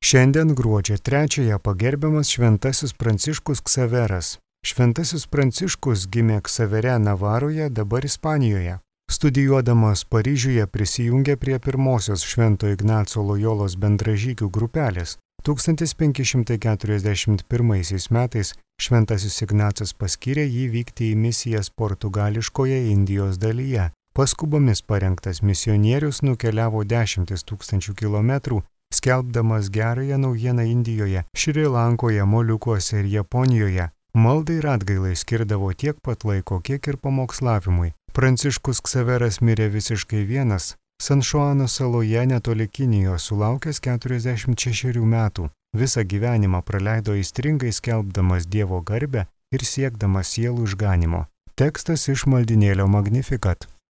Šiandien gruodžio 3-ąją pagerbiamas Šventasis Pranciškus Ksaveras. Šventasis Pranciškus gimė Ksavere Navaroje, dabar Ispanijoje. Studijuodamas Paryžiuje prisijungė prie pirmosios Švento Ignaco Lojolos bendražygių grupelės. 1541 metais Šventasis Ignacas paskyrė jį vykti į misijas Portugališkoje Indijos dalyje. Paskubomis parengtas misionierius nukeliavo 10 000 kilometrų, skelbdamas gerąją naujieną Indijoje, Šri Lankoje, Moliukuose ir Japonijoje. Maldai ir atgailai skirdavo tiek pat laiko, kiek ir pamokslavimui. Pranciškus Ksaveras mirė visiškai vienas, San Šuano saloje netoli Kinijos, sulaukęs 46 metų. Visą gyvenimą praleido aistringai skelbdamas Dievo garbę ir siekdamas sielų išganymo. Tekstas iš maldynėlio Magnificat.